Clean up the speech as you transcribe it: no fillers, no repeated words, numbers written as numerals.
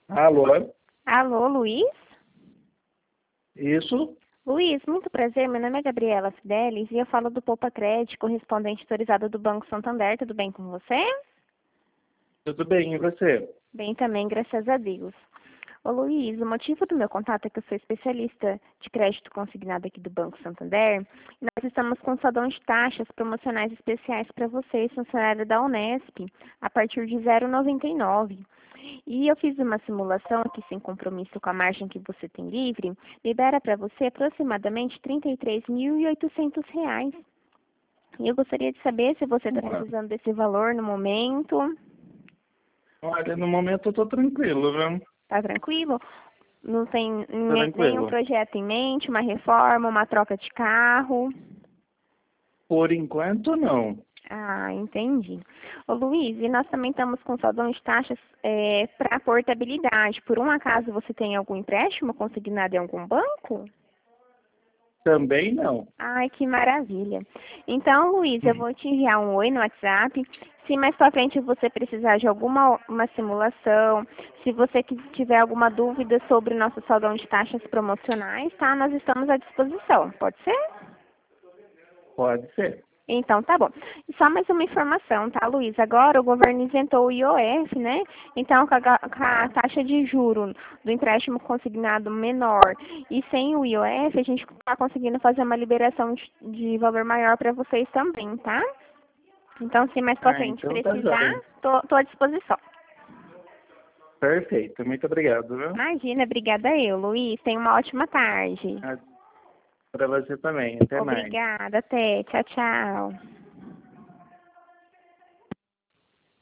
Alô? Alô, Luiz? Isso? Luiz, muito prazer. Meu nome é Gabriela Fidelis e eu falo do Poupa Crédito, correspondente autorizado do Banco Santander. Tudo bem com você? Tudo bem, e você? Bem também, graças a Deus. Ô Luiz, o motivo do meu contato é que eu sou especialista de crédito consignado aqui do Banco Santander e nós estamos com um salão de taxas promocionais especiais para vocês, funcionário da Unesp, a partir de 0,99. E eu fiz uma simulação aqui sem compromisso com a margem que você tem livre, libera para você aproximadamente R$ 33.800. E eu gostaria de saber se você está precisando desse valor no momento. Olha, no momento eu tô tranquilo, viu? Tá tranquilo? Não tem nenhum Tranquilo. projeto em mente, uma reforma, uma troca de carro? Por enquanto, não. Ah, entendi. Ô Luiz, e nós também estamos com saldo de taxas para portabilidade. Por um acaso você tem algum empréstimo consignado em algum banco? Também não. Ai, que maravilha. Então, Luiz, eu vou te enviar um oi no WhatsApp. Se mais para frente você precisar de alguma uma simulação, se você tiver alguma dúvida sobre o nosso saldão de taxas promocionais, tá? Nós estamos à disposição. Pode ser? Pode ser. Então, tá bom. E só mais uma informação, tá, Luiz? Agora o governo isentou o IOF, né? Então, com a taxa de juro do empréstimo consignado menor e sem o IOF, a gente está conseguindo fazer uma liberação de valor maior para vocês também, tá? Então, se mais pra frente Então tá precisar, jóia. tô à disposição. Perfeito, muito obrigado, viu? Imagina, obrigada eu, Luiz. Tenha uma ótima tarde. Para você também. Até mais. Obrigada, até. Tchau, tchau.